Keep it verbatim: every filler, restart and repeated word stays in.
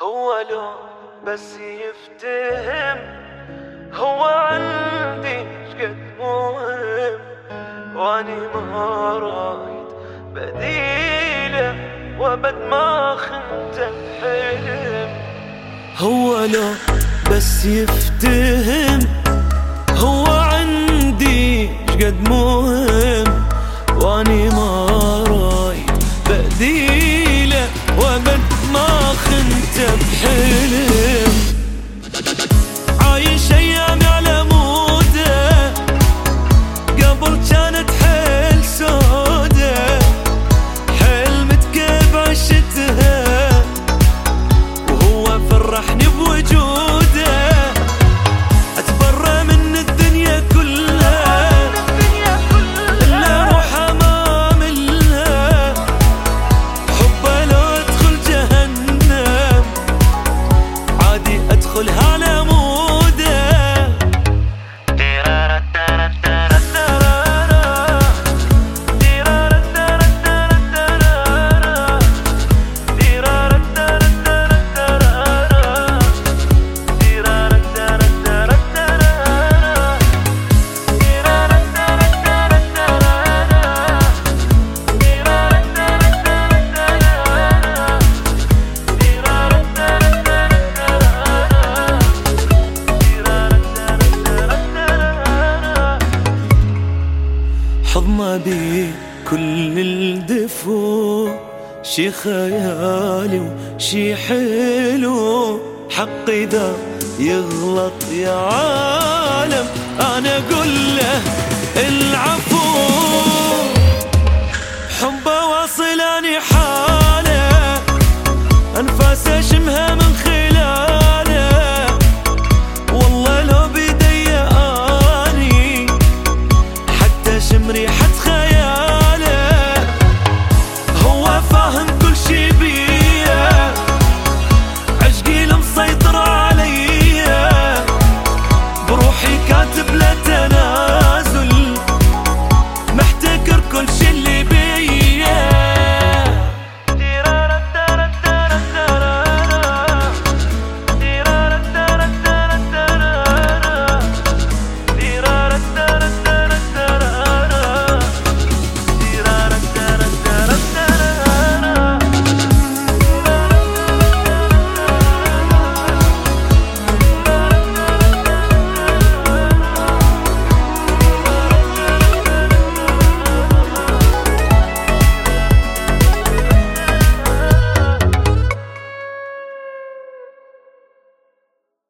هو لو بس يفتهم هو عندي شقد مهم، واني ما رايد بديله وابد ما خنت بحلم. هو لو بس يفتهم هو عندي شقد مهم، واني ما رايد بديله وابد ما خنت بحلم. عايش ايامي على موده قبل كانت حيل سوده، حلمت كيف عشتها وهو فرحني بوجوده. اتبرى من الدنيا كلها الا روح امام الله، حبه لو ادخل جهنم عادي ادخلها على موده. حضن بي كل الدفو، شي خيالي وشي حلو، حقي ذا يغلط يا عالم انا اقول له العفو.